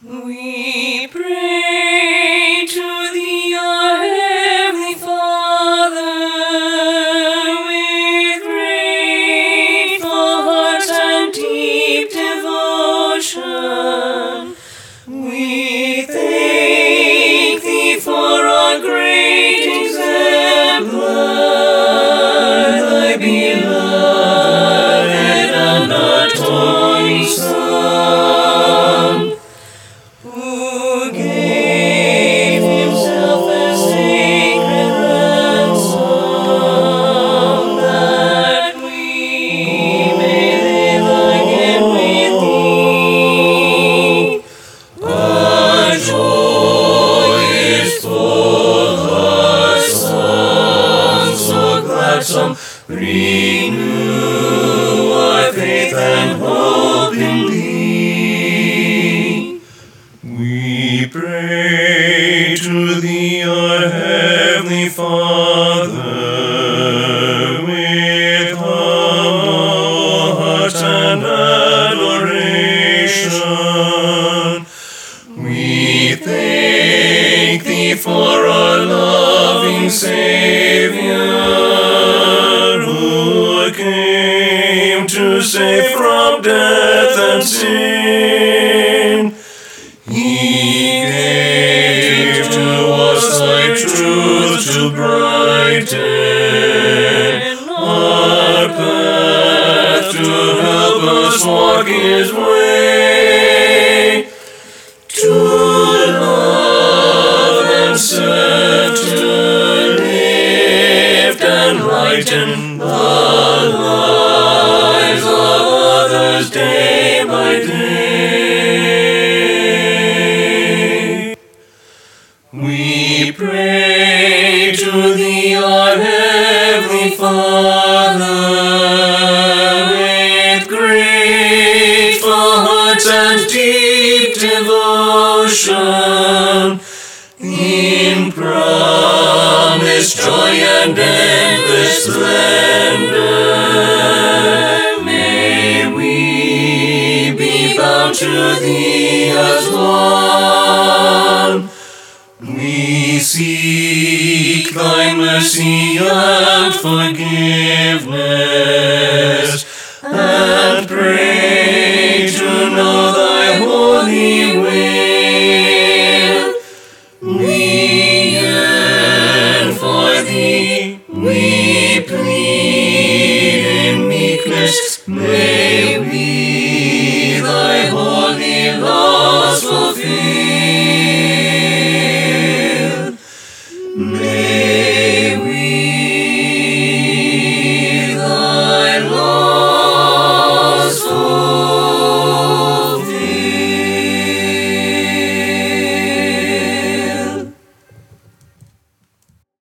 We pray to thee, our Heavenly Father, with grateful hearts and deep devotion. We thank thee for our great exemplar, thy beloved and atoning Son, who gave himself a sacred ransom, that we may live again with thee. Our joy is full, our song so gladsome, renew our faith and hope in thee. We pray to thee, our Heavenly Father, with humble hearts and adoration. We thank thee for our loving Savior, who came to save from death and sin. He gave to us thy truth to brighten our path, to help us walk his way, to love and serve, to lift and lighten the lives of others day by day. We pray to thee, our Heavenly Father, with grateful hearts and deep devotion, in promised joy and endless splendor. May we be bound to thee as one. We seek thy mercy and forgiveness,